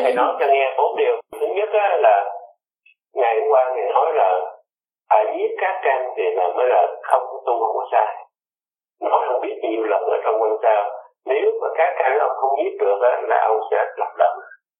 Thầy nói cho nghe 4 điều. Thứ nhất á, là ngày hôm qua Thầy nói là phải nhiếp các căn thì là mới là không tu không có sai. Nói không biết nhiều lần ở trong quan sao. Nếu mà các căn ông không nhiếp được á, là ông sẽ lặp lẫn.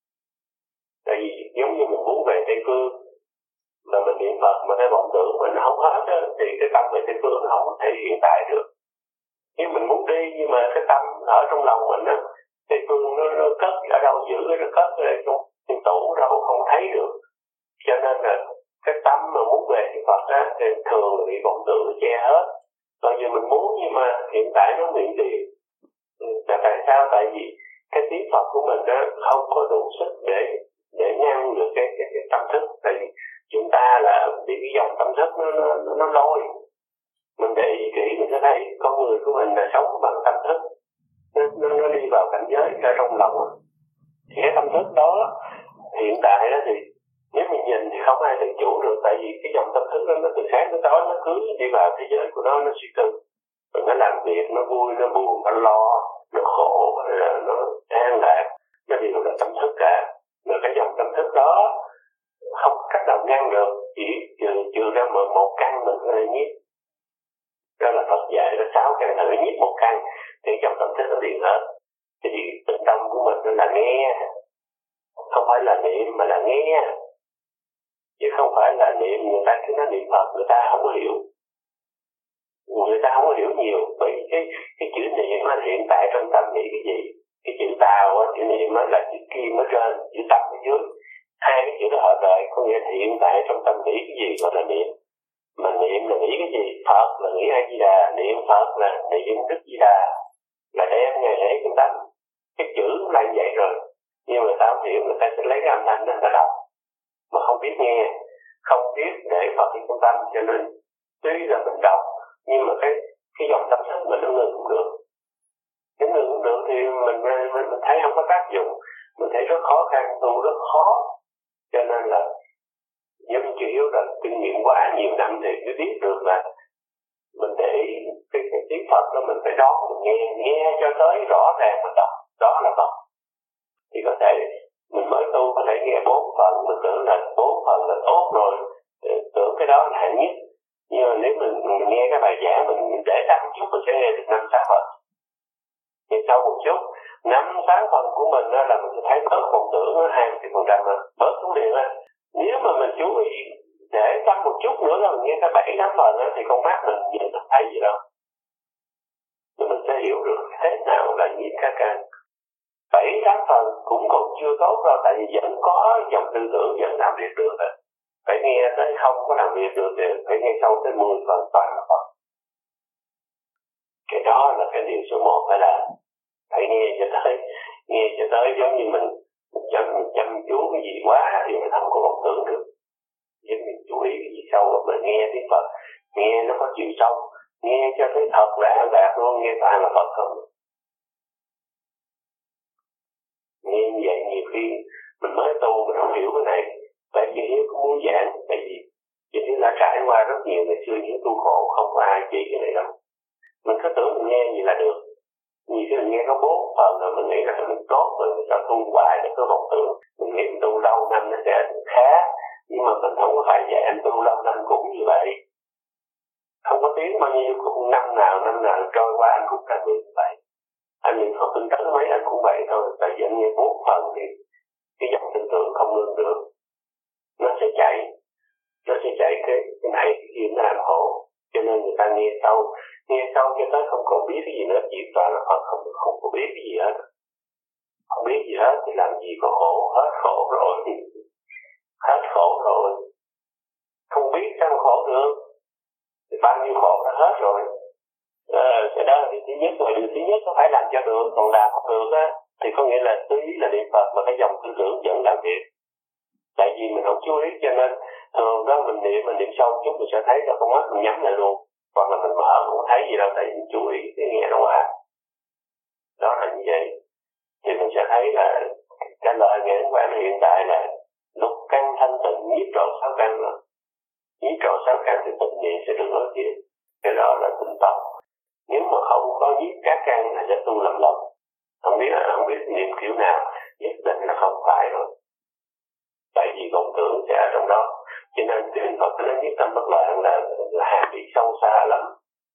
Tại vì giống như mình muốn về Tây Phương mà mình niệm Phật mà cái vọng tưởng mình không hết á, thì cái tâm về Tây Phương nó không có thể hiện tại được. Nếu mình muốn đi nhưng mà cái tâm ở trong lòng mình á, Tây Phương nó cất ở đâu, giữ nó cất ở trong tủ đâu không thấy được. Cho nên là cái tâm mà muốn về cái Phật á thì thường là bị vọng tưởng nó che hết. Còn giờ mình muốn nhưng mà hiện tại nó miễn tiền. Tại sao? Tại vì cái tiếng Phật của mình á không có đủ sức để ngăn được cái tâm thức. Tại vì chúng ta là bị cái dòng tâm thức nó lôi. Mình để ý kỹ mình sẽ thấy con người của mình là sống bằng tâm thức. Nó đi vào cảnh giới ra trong lòng. Thì cái tâm thức đó hiện tại đó thì nếu mình nhìn thì không ai tự chủ được. Tại vì cái dòng tâm thức đó nó từ sáng tới tối nó cứ đi vào thế giới của nó suy tư. Rồi nó làm việc, nó vui, nó buồn, nó lo, nó khổ, nó an lạc. Nó đều là tâm thức cả. Rồi cái dòng tâm thức đó không cách nào ngăn được. Chỉ trừ ra một căn mình có thể nhiếp. Đó là Phật dạy là 6 căn thử nhiếp một căn thì dòng tâm thức nó liền hết. Thì tự tâm của mình nó là nghe. Không phải là niệm mà là nghe. Chứ không phải là niệm, người ta cứ nói niệm Phật người ta không có hiểu. Người ta không có hiểu nhiều. Bởi vì cái chữ niệm là hiện tại trong tâm nghĩ cái gì. Cái chữ tao, chữ niệm là chữ kim ở trên, chữ tâm ở dưới. Hai cái chữ đó hợp lại, có nghĩa là hiện tại trong tâm nghĩ cái gì gọi là niệm. Mà niệm là nghĩ cái gì? Phật là nghĩ A Di Đà, niệm Phật là niệm Đức Di Đà, là đem ngày lễ trong tâm. Cái chữ là như vậy rồi. Nhưng mà ta không hiểu, người ta sẽ lấy cái âm thanh đó người ta đọc. Mà không biết nghe, không biết để Phật in trong tâm, cho nên tuy là mình đọc, nhưng mà cái dòng tâm thức mình nó ngừng cũng được. Nếu ngừng cũng được thì mình thấy không có tác dụng, mình thấy rất khó khăn, tu rất khó. Cho nên là giống như chị Hiếu là kinh nghiệm quá nhiều năm thì mới biết được là mình để ý cái tiếng Phật đó mình phải đón, mình nghe cho tới rõ ràng mình đọc, đó là Phật. Thì có thể mình mới tu có thể nghe 4 phần, mình tưởng là 4 phần là tốt rồi, tưởng cái đó là hạng nhất. Nhưng mà nếu mình nghe cái bài giảng mình để tâm chút mình sẽ nghe được 5-6 phần. Thì sau một chút 5-6 phần của mình đó là mình sẽ thấy bớt vọng tưởng 20% bớt xuống liền á. Nếu mà mình chú ý để tâm một chút nữa là mình nghe cái 7-8 phần á thì con mắt mình nhìn không thấy gì đâu. Thì mình sẽ hiểu được thế nào là nhiếp các căn. 7-8 phần cũng còn chưa tốt đâu, tại vì vẫn có dòng tư tưởng vẫn làm việc được rồi. Phải nghe tới không có làm việc được thì phải nghe sâu tới 10 phần toàn là Phật. Cái đó là cái điều số 1 phải làm. Phải nghe cho tới giống như mình chăm chú cái gì quá thì mình không có vọng tưởng được. Nếu mình chú ý cái gì sâu mà mình nghe tiếng Phật, nghe nó có chiều sâu, nghe cho thấy thật là an lạc luôn, nghe toàn là Phật không. Nghe như vậy nhiều khi mình mới tu mình không hiểu cái này. Tại vì Hiếu cũng muốn giảng, tại vì Hiếu đã trải qua rất nhiều ngày xưa những tu khổ không có ai chỉ cái này đâu. Mình cứ tưởng mình nghe gì là được. Nhiều khi mình nghe có 4 phần rồi mình nghĩ là mình tốt rồi mình sẽ tu hoài để có vọng tưởng. Mình nghĩ mình tu lâu năm nó sẽ khá, nhưng mà mình không có phải vậy, anh tu lâu năm cũng như vậy. Không có tiếng bao nhiêu cũng năm nào trôi qua anh cũng là như vậy. Anh niệm Phật tinh tấn mấy anh cũng vậy thôi, tại vì anh nghe 4 phần thì cái dòng tư tưởng không ngưng được. Nó sẽ chạy cái này cái kia nó làm khổ. Cho nên người ta nghe sâu cho tới không còn biết cái gì nữa, chỉ toàn là Phật không có biết cái gì hết. Không biết gì hết thì làm gì có khổ, hết khổ rồi. Không biết sao mà khổ được. Thì bao nhiêu khổ đã hết rồi. Cái đó là điều thứ nhất, rồi điều thứ nhất nó phải làm cho được, còn làm không được á thì có nghĩa là tùy là niệm Phật mà cái dòng tư tưởng vẫn làm việc. Tại vì mình không chú ý cho nên thường đó mình niệm sâu chút mình sẽ thấy là con mắt mình nhắm lại luôn, hoặc là mình mở không thấy gì đâu, tại vì mình chú ý cái nghe nó qua. Đó là như vậy. Thì mình sẽ thấy là cái lời nghe qua hiện tại là lục căn thanh tịnh nhiếp trọn 6 căn rồi. Nhiếp trọn 6 căn thì tịnh niệm sẽ được nói chuyện. Cái đó là tịnh tâm. Nếu mà không có nhiếp các căn là sẽ tu lầm. Không biết niệm kiểu nào. nhất định là không phải rồi. Tại vì vọng tưởng sẽ ở trong đó. Cho nên cái niệm Phật nó nhất tâm bất loạn là hàm ý sâu xa lắm.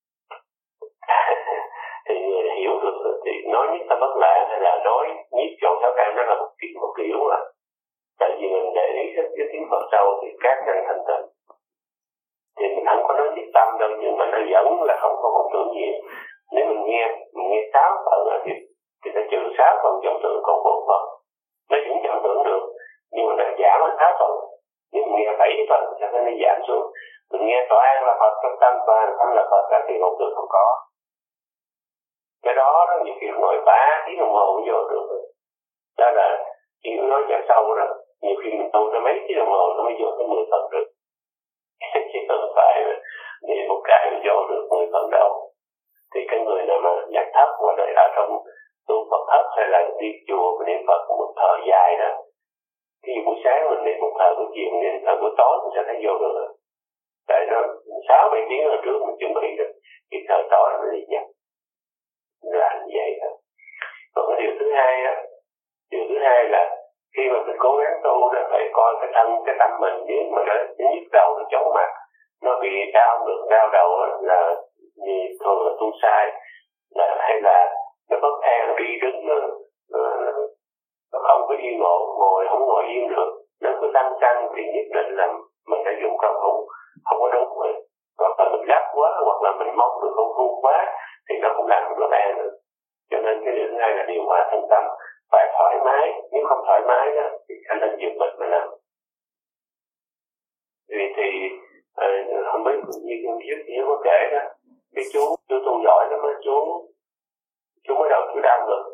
Thì người hiểu được thì nói nhất tâm bất loạn hay là nói nhiếp trọn sáu căn nó là một kiểu à. Tại vì mình để ý cái tiếng Phật sâu thì các căn thanh tịnh. Thì mình không có nói nhất tâm đâu, nhưng mà nó vẫn là không có vọng tưởng nhiều. Nếu mình nghe 6 phần thì nó trừ 6 phần vọng tưởng, còn 4 phần nó vẫn vọng tưởng được, nhưng mà nó giảm hết 6 phần. Nếu mình nghe 7 phần thì nó giảm xuống. Mình nghe tòa an là Phật, trong tâm tòa an là Phật, thì vọng tưởng không có. Cái đó nhiều khi ngồi 3 tiếng đồng hồ mới vô được. Đó là chỉ nói cho sâu đó. Nhiều khi mình tu nó mấy tiếng đồng hồ nó mới vô tới 10 phần được. Chứ không phải niệm một cái mình vô được 10 phần đâu. Thì cái người nào mà nhạc thấp hoặc là ở trong tu Phật thấp hay là đi chùa mình niệm Phật một thời dài đó, thì buổi sáng mình niệm một thời, buổi chiều mình niệm một thời, buổi tối mình sẽ thấy vô được. Tại nó 6-7 tiếng hồi trước mình chuẩn bị được, cái thời tối mình đi nhập là như vậy đó. Còn cái điều thứ hai là khi mà mình cố gắng tu là phải coi cái thân, cái tâm mình, nếu mà nó nhức đầu, nó chóng mặt, nó bị đau ngực, đau đầu là như thường là tu sai, là hay là nó bất an, nó đi đứng nó không có yên ổn, không ngồi yên được, nó cứ tăng căng thì nhất định là mình đã dùng công không có đúng rồi. Hoặc là mình gấp quá, hoặc là mình mong được công phu quá thì nó cũng làm bất an nữa. Cho nên cái thứ hai là điều hòa thân tâm phải thoải mái. Nếu không thoải mái đó thì anh nên dừng mình mà làm. Thì không biết như có kể đó, cái chú tu giỏi lắm á, chú mới đầu chú đau ngực,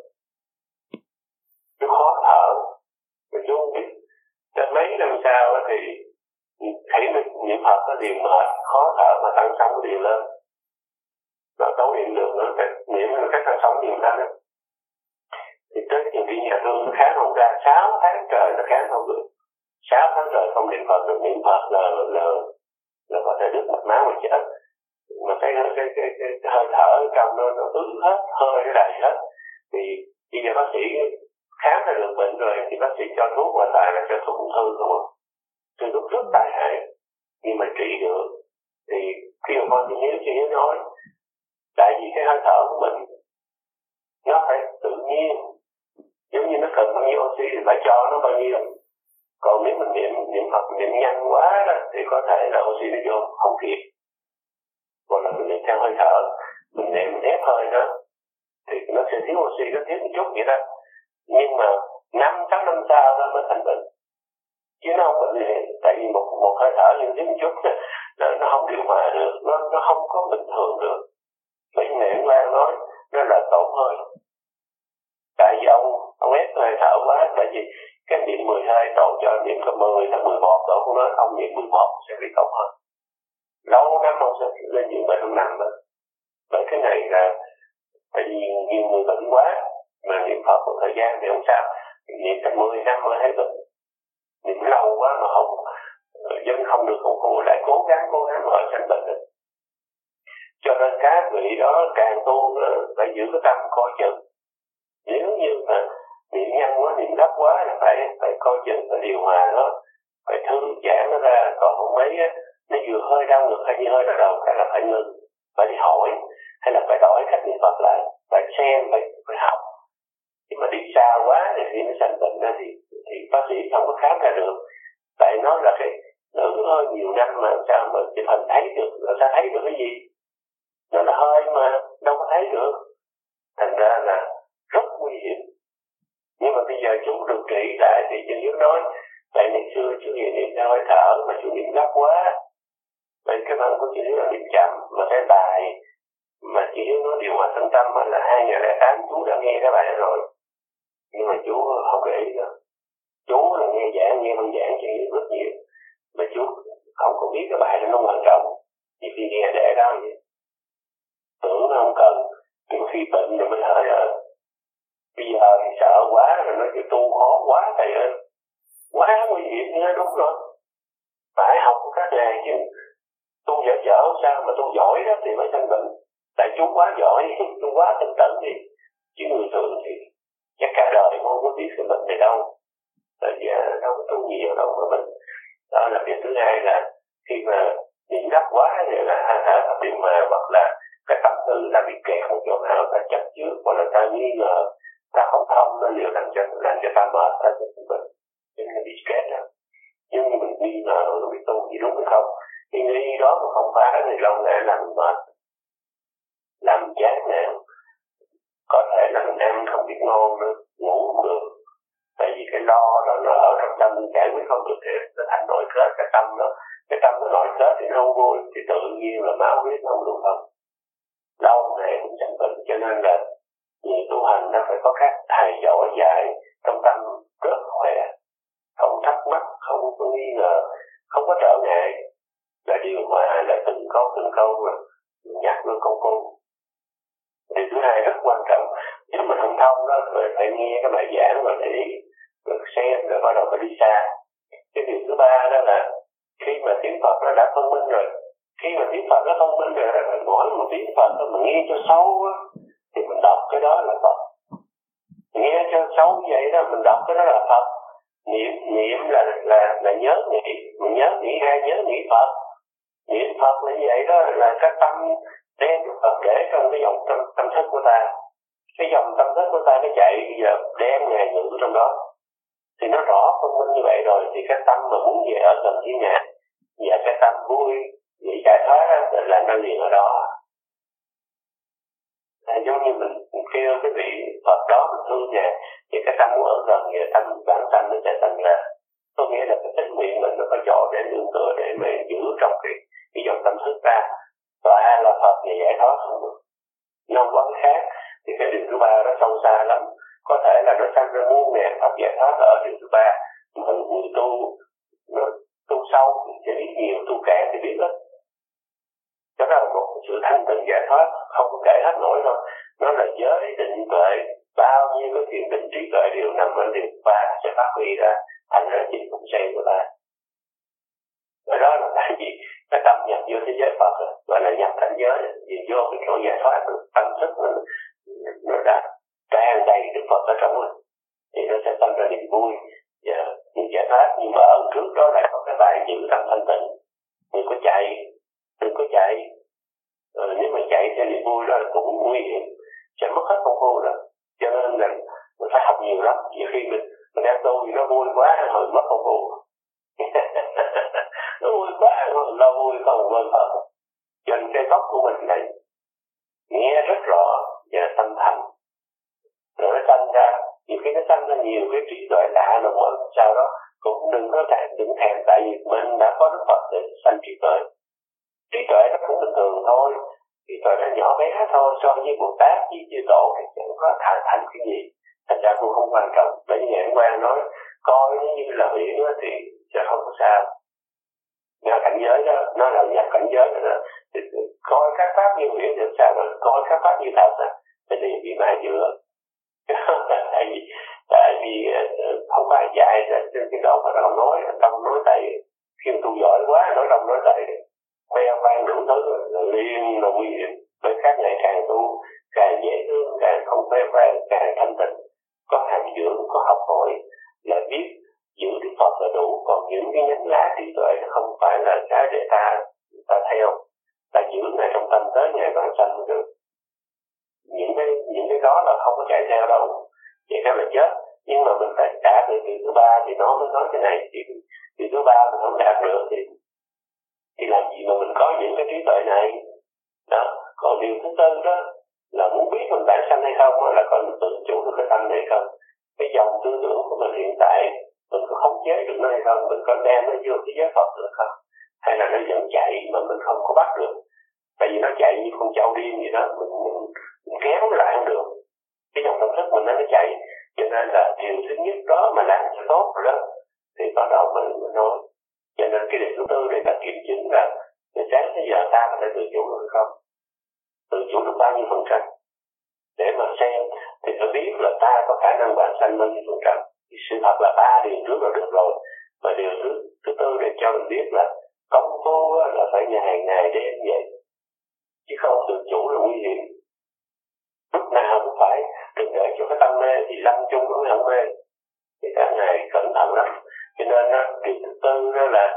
chú khó thở, mà chú không biết đến mấy năm sau thì thấy mình niệm Phật nó điều mệt, khó thở mà tăng sống cái điều lên, và tấu niệm được nữa, niệm là cái tăng sống điều lên đó. Thì tới nhiều khi nhà thương nó kháng không ra, 6 tháng trời nó kháng không được, 6 tháng trời không niệm Phật được, niệm Phật là có thể đứt mạch máu mà chết. Mà cái hơi thở trong nó ứ hết, hơi nó đầy hết. Thì bây giờ bác sĩ khám ra được bệnh rồi thì bác sĩ cho thuốc, và tại là cho thuốc ung thư không ạ. Thì thuốc rất tai hại, nhưng mà trị được. Thì khi mà con chị Hiếu nói, tại vì cái hơi thở của mình nó phải tự nhiên, giống như nó cần bao nhiêu oxy thì phải cho nó bao nhiêu. Còn nếu mình niệm Phật niệm nhanh quá đó, thì có thể là oxy nó vô không kịp. Hoặc là mình niệm theo hơi thở, mình niệm mình ép hơi đó, thì nó sẽ thiếu oxy, nó thiếu một chút vậy đó. Nhưng mà 5-6 năm sau đó mới thành bệnh. Chứ nó không bệnh gì, tại vì một hơi thở nhưng thiếu một chút là nó không điều hòa được, nó không có bình thường được. Bởi vì Niệm Quang nói nó là tổn hơi. Tại vì ông ép hơi thở quá, tại vì cái niệm 10 hơi tổn cho niệm có 10 hay 11 tổn của nó, ông niệm 11 sẽ bị tổn hơi. Lâu năm ông sẽ lên nhiều bệnh không nằm đó. Bởi cái này là tại vì nhiều người bệnh quá mà niệm Phật một thời gian thì không sao, niệm cả 10 năm mới thấy bệnh. Niệm lâu quá mà dân không được công phu, lại cố gắng mở sanh bệnh được. Cho nên các vị đó càng tu phải giữ cái tâm coi chừng. Nếu như mà niệm nhanh quá, niệm gấp quá là phải coi chừng, phải điều hòa nó, phải thư giãn nó ra. Còn không mấy nó vừa hơi đau ngực hay như hơi đau đầu cái là phải ngừng, phải đi hỏi, hay là phải đổi cách niệm Phật lại, phải xem, phải học. Nhưng mà đi xa quá thì khi nó sanh bệnh ra thì bác sĩ không có khám ra được. Tại nó là cái nữ hơi nhiều năm mà sao mà chụp hình thấy được, làm sao thấy được cái gì? Nó là hơi mà đâu có thấy được. Thành ra là rất nguy hiểm. Nhưng mà bây giờ chú được trị lại thì chú Hiếu nói, tại ngày xưa chú niệm theo hơi thở mà chú niệm gấp quá. Vậy cái phần của chú Hiếu là niệm chậm, mà cái bài mà chú Hiếu nói điều hòa thân tâm là 2008 chú đã nghe cái bài đó rồi. Nhưng mà chú không để ý đâu. Chú là nghe giảng, nghe văn giảng cho Hiếu rất nhiều. Mà chú không có biết cái bài đó nó quan trọng. Nhiều khi nghe để đó vậy. Tưởng nó không cần, nhưng khi bệnh rồi mới hỏi rồi. Bây giờ thì sợ quá rồi, nó kêu tu khó quá thầy ơi. Quá nguy hiểm nữa, đúng rồi. Phải học các nghề chứ. Tu dở sao mà tu giỏi đó thì mới sanh bệnh. Tại chú quá giỏi, chú quá tinh tấn đi. Chứ người thường thì chắc cả đời cũng không có biết cái bệnh này đâu, tại vì đâu có tu nhiều đâu mà mình. Đó là việc thứ hai, là khi mà niệm gấp quá thì là điều mà hoặc là cái tâm tư ta bị kẹt một chỗ nào, ta chấp trước hoặc là ta nghi ngờ, ta không thông, nó liệu làm cho ta mệt, ta sẽ bị bệnh, cho nên bị stress đó. Nhưng mà mình nghi ngờ rồi biết tu gì đúng hay không, cái nghi đó mà không phá thì lâu ngày làm mệt, làm chán nản, có thể là mình ăn không biết ngon nữa, ngủ không được, tại vì cái lo đó nó ở trong tâm giải quyết không được thì nó thành nội kết. Cái tâm nó nội kết thì nó không vui, thì tự nhiên là máu huyết nó không lưu thông, lâu ngày cũng chẳng bệnh. Cho nên là người tu hành nó phải có các thầy giỏi dạy trong tâm rất khỏe, không thắc mắc, không có nghi ngờ, không có trở ngại, là điều hòa là từng câu rồi nhắc luôn câu. Điều thứ hai rất quan trọng, nếu mình không thông đó phải nghe cái bài giảng rồi để được xem rồi bắt đầu phải đi xa. Cái điều thứ ba đó là khi mà tiếng Phật nó đã phân minh rồi, khi mà tiếng Phật nó phân minh rồi, phải mỗi một tiếng Phật mình nghe cho sâu thì mình đọc cái đó là Phật. Nghe cho sâu vậy đó, mình đọc cái đó là Phật. Niệm là nhớ nghĩ, mình nhớ nghĩ ai nhớ nghĩ Phật. Niệm Phật là như vậy đó, là cái tâm đem Phật để trong cái dòng tâm thức của ta. Cái dòng tâm thức của ta nó chạy bây giờ đem Ngài ngự trong đó, thì nó rõ phân minh như vậy rồi, thì cái tâm mà muốn về ở gần với Ngài và cái tâm vui vì giải thoát là nó liền ở đó. Giống như mình kêu cái vị Phật đó mình thương Ngài, thì cái tâm muốn ở gần thì tâm bản tâm nó sẽ thành ra, có nghĩa là cái tính nguyện mình nó có chỗ để nương tựa để mà giữ trong cái dòng tâm thức ta. Tọa là Phật và giải thoát không được, nó không có cái khác. Thì cái điều thứ ba nó sâu xa lắm, có thể là nó sanh ra muôn ngàn Phật giải thoát ở điều thứ ba. Người tu nó tu sâu thì biết nhiều, tu cạn thì biết ít. Đó là một sự thanh tịnh giải thoát không có kể hết nổi đâu. Nó là giới định tuệ, bao nhiêu cái thiền định trí tuệ đều nằm ở điều ba sẽ phát huy ra thành ra chính cũng xây của ta. Và đó là tại vì cái tâm nhập vô thế giới Phật rồi, gọi là nhập cảnh giới, vì vô cái chỗ giải thoát được tâm thức nó đã tràn đầy Đức Phật ở trong mình, thì nó sẽ tâm ra niềm vui và niềm giải thoát. Nhưng mà ở trước đó lại có cái bài giữ tâm thanh tịnh, đừng có chạy. Nếu mà chạy theo niềm vui đó là cũng nguy hiểm, sẽ mất hết công phu rồi. Cho nên là mình phải học nhiều lắm. Nhiều khi mình đang tu thì nó vui quá rồi mất công phu. Nó vui quá rồi lo vui không quên Phật. Cho nên cái gốc của mình này nghe rất rõ và tâm thành, rồi nó sanh ra, nhiều khi nó sanh ra nhiều cái trí tuệ lạ rồi mỗi sao đó cũng đừng thèm, tại vì mình đã có Đức Phật để sanh trí tuệ. Trí tuệ nó cũng bình thường thôi, trí tuệ nó nhỏ bé thôi, so với Bồ Tát với chư Tổ thì chẳng có thành cái gì, thành ra cũng không quan trọng. Bởi vì Ngài Quang nói coi nó như là huyễn thì sẽ không có sao. Nhập cảnh giới đó, nó là nhập cảnh giới đó, thì coi các pháp như huyễn thì sao, rồi coi các pháp như thật thì bị mai dựa. tại vì không phải dạy trên cái đầu mà đâu nói, đâu nói tại khi tu giỏi quá nói đâu nói tại khoe khoang đủ thứ liền là nguy hiểm. Bởi các ngày càng tu càng dễ thương, càng không khoe khoang, càng thanh tịnh, có hàm dưỡng, có học hỏi, là biết giữ Đức Phật là đủ. Còn những cái nhánh lá trí tuệ không phải là cái để ta theo, ta giữ ngày trong tâm tới ngày vãng sanh được. Những cái đó là không có chạy theo đâu, vậy đó là chết. Nhưng mà mình phải đạt được điều thứ ba thì nó mới nói cái này. Thì điều thứ ba mình không đạt được thì làm gì mà mình có những cái trí tuệ này đó. Còn điều thứ tư đó là muốn biết mình bản sanh hay không, là coi mình tự chủ được cái tâm này không, cái dòng tư tưởng của mình hiện tại mình có khống chế được nó hay không, mình có đem nó vô cái giới Phật được không, hay là nó vẫn chạy mà mình không có bắt được. Tại vì nó chạy như con trâu điên vậy đó, mình kéo nó lại không được, cái dòng tâm thức mình nó chạy. Cho nên là điều thứ nhất đó mà làm cho tốt rồi đó thì bắt đầu mình nói. Cho nên cái điều thứ tư để ta kiểm chứng là từ sáng tới giờ ta có thể tự chủ được hay không, tự chủ được bao nhiêu phần trăm, để mà xem thì ta biết là ta có khả năng vãng sanh bao nhiêu phần trăm. Thì sự thật là ba điều trước là được rồi, và điều thứ tư để cho mình biết là công phu là phải ngày đêm vậy, chứ không tự chủ là nguy hiểm. lúc nào cũng phải đừng để cho cái tâm mê thì lâm chung nó không mê. Thì các ngài cẩn thận lắm. Cho nên điều thứ tư đó là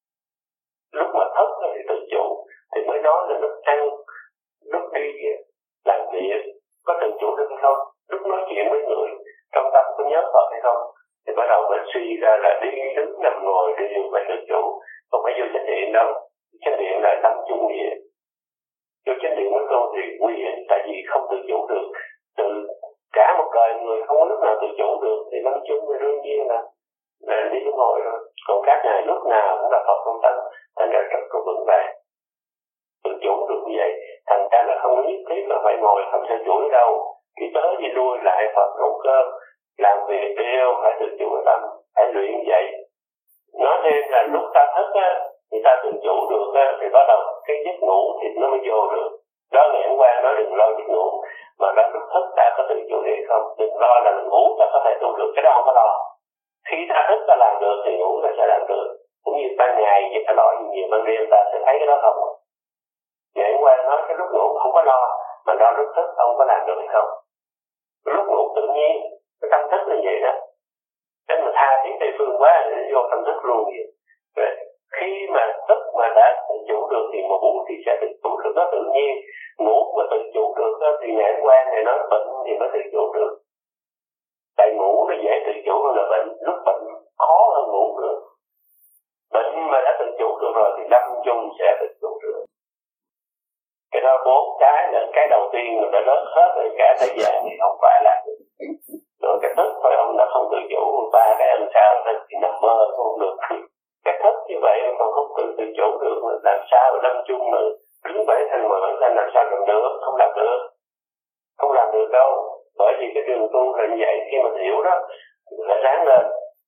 lúc mà thức thì tự chủ, thì mới nói là lúc ăn, lúc đi làm việc có tự chủ được hay không, lúc nói chuyện với người trong tâm có nhớ Phật hay không, thì bắt đầu mới suy ra là đi đứng nằm ngồi đều phải tự chủ, không phải vô chánh điện đâu. Chánh điện là năm chung địa, vô chánh điện với tôi thì nguy hiểm, tại vì không tự chủ được. Từ cả một đời người không có lúc nào tự chủ được thì năm chung thì đương nhiên là đi ngồi rồi. Còn các ngài lúc nào cũng là Phật trong tâm, thành ra rất là vững vàng, tự chủ được như vậy. Thành ra là không nhất thiết là phải ngồi không theo chuỗi đâu, đi tới đi lui lại Phật nấu cơm, làm việc đều phải tự chủ tâm, phải luyện vậy. Nói thêm là lúc ta thức á, thì ta tự chủ được á, thì bắt đầu cái giấc ngủ thì nó mới vô được. Đó là Nhãn Quan nói đừng lo giấc ngủ, mà ra lúc thức ta có tự chủ được không? Đừng lo là ngủ ta có thể tu được, cái đó không có lo. Khi ta thức ta làm được thì ngủ ta sẽ làm được. Cũng như ban ngày thì ta lo nhiều, ban đêm ta sẽ thấy cái đó không. Nhãn Quan nói cái lúc ngủ không có lo, mà lo lúc thức ông có làm được hay không? Lúc ngủ tự nhiên, cái tâm thức là vậy đó. Nên mà tha thiết Tây Phương quá để vô tâm thức luôn vậy. Rồi khi mà thức mà đã tự chủ được thì ngủ thì sẽ tự chủ được, nó tự nhiên. Ngủ mà tự chủ được thì Nhãn Quan này nói bệnh thì mới tự chủ được. Tại ngủ nó dễ tự chủ hơn là bệnh, lúc bệnh khó hơn ngủ được. Bệnh mà đã tự chủ được rồi thì lâm chung sẽ tự chủ được. Cái đó 4 cái là cái đầu tiên mình đã lớn hết rồi, cả thế gian thì không phải là được. Rồi cái thức thôi ông đã không tự chủ, 3 cái làm sao thì nằm mơ không được. Cái thức như vậy còn không tự chủ được, làm sao lâm chung mà đứng bảy thành mở thành làm sao làm được, không làm được. Không làm được đâu, bởi vì cái đường tu là như vậy. Khi mình hiểu đó phải ráng lên,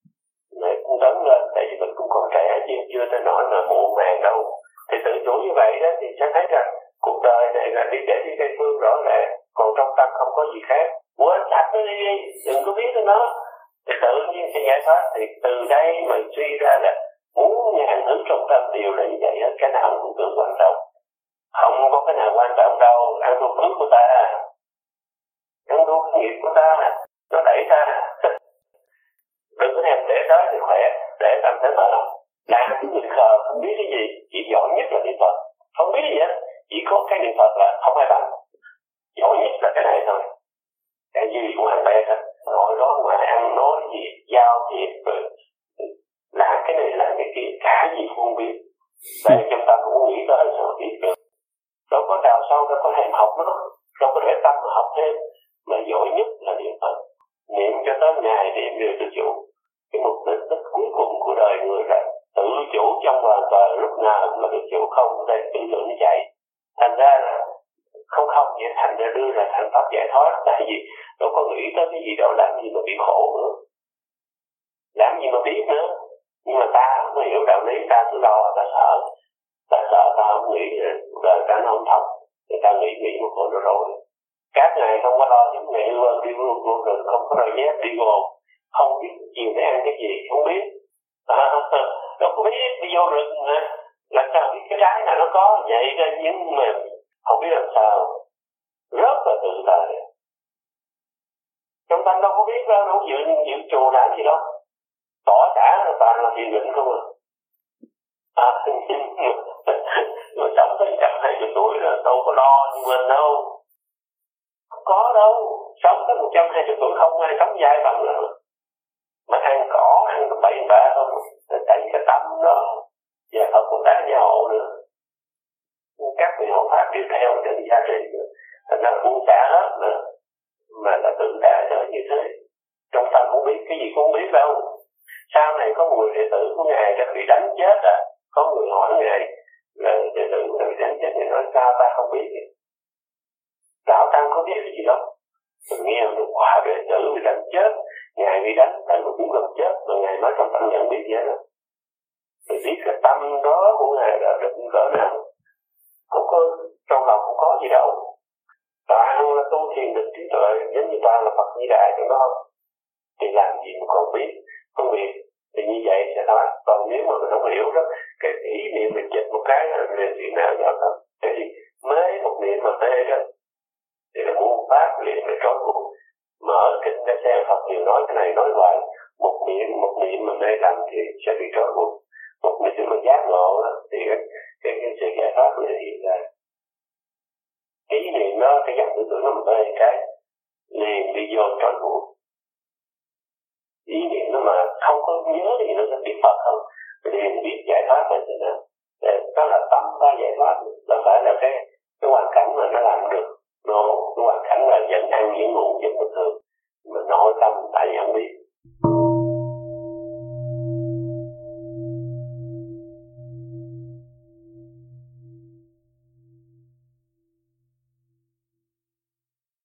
để cũng tấn lên, tại vì mình cũng còn trẻ chứ chưa tới nỗi là muộn màng đâu. Thì tự chủ như vậy đó thì sẽ thấy rằng cuộc đời này là đi để đi Tây Phương rõ ràng, còn trong tâm không có gì khác. Quên sạch nó đi, đừng có biết nó, thì tự nhiên sẽ giải thoát. Thì từ đây mình suy ra là muốn nhàn hướng trong tâm đều là như vậy hết, cái nào cũng tưởng quan trọng. Không có cái nào quan trọng đâu, ăn thua phước của ta, ăn thua cái nghiệp của ta, nó đẩy ta. Đừng có thèm để đó thì khỏe, để tâm thế mở. Làm cái người khờ không biết cái gì, chỉ giỏi nhất là niệm Phật, không biết gì hết, chỉ có cái niệm Phật là không ai bằng, giỏi nhất là cái này thôi. Cái gì cũng hàng bè hết, ngồi đó ngoài ăn nói gì, giao thiệp rồi làm cái này làm cái kia, cả gì cũng không biết. Tại trong tâm cũng nghĩ tới sao biết được. Đâu có đào sâu, đâu có thèm học nó, đâu có để tâm mà học thêm. Mà giỏi nhất là niệm Phật, niệm cho tới ngày niệm đều tự chủ. Cái mục đích cuối cùng của đời người là tự chủ trong hoàn toàn, lúc nào cũng là tự chủ, không đây tự chủ nó chạy. Thành ra là không vậy, thành ra đưa là thành pháp giải thoát. Tại vì đâu có nghĩ tới cái gì đâu, làm gì mà bị khổ nữa, làm gì mà biết nữa. Nhưng mà ta không hiểu đạo lý, ta cứ lo, ta sợ, ta không nghĩ đời ta nó không thông, người ta nghĩ một con rồi. Các ngày không có lo, giống ngày luôn đi vô rừng, không có đôi dép đi vô, không biết chiều để ăn cái gì, không biết. Đâu có biết, đi vô rừng làm sao biết cái trái nào nó có vậy ra, nhưng mà không biết làm sao, rất là tự tại. Trong tâm đâu có biết đâu, đâu dự chùa làm gì đâu, tỏ trả là toàn là thiền định không à. Rồi sống tới 120 tuổi rồi đâu có lo như mình đâu, không có đâu. Sống tới 120 tuổi không ai sống dài bằng nữa, mà ăn cỏ ăn bậy bạ không, tại vì cái tâm đó và Phật cũng đã gia hộ nữa, các vị hộ pháp đi theo để gia trì nữa, thành ra buông xả hết nữa, mà là tự tại trở như thế. Trong tâm không biết, cái gì cũng không biết đâu. Sau này có một người đệ tử của ngài đã bị đánh chết à, có người hỏi ngài là đệ tử đã bị đánh chết, ngài nói sao ta không biết gì. Đạo Tăng có biết cái gì đâu. Mình nghe được quả đệ tử bị đánh chết, ngài bị đánh tại một cũng gần chết, mà ngài nói trong tâm nhận biết vậy đó. Mình biết cái tâm đó của ngài là định cỡ nào, không có trong lòng không có gì đâu. Toàn là tu thiền định trí tuệ, giống như toàn là Phật Di Đà trong đó, thì làm gì mà còn biết, không biết thì như vậy sẽ thoát. Còn nếu mà mình không hiểu đó, cái ý niệm mình chích một cái là liền chuyện nào nhỏ thôi. Cái gì mê một niệm mà mê đó thì là muốn phát liền là trói buộc. Mở kinh ra xem Phật nhiều nói cái này nói hoài, một niệm mà mê lầm thì sẽ bị trói buộc. Một niệm mà giác ngộ thì cái sự giải thoát nó hiện ra. Cái ý niệm đó, cái dòng tư tưởng nó mê cái liền đi vô trói buộc. Ý niệm nó mà không có nhớ thì nó sẽ biết Phật không, liền biết giải thoát là thế nào. Đó là tâm ta giải thoát, đâu phải là cái hoàn cảnh mà nó làm được. Cái hoàn cảnh là vẫn ăn vẫn ngủ vẫn bình thường, mà nội tâm tại vì không biết.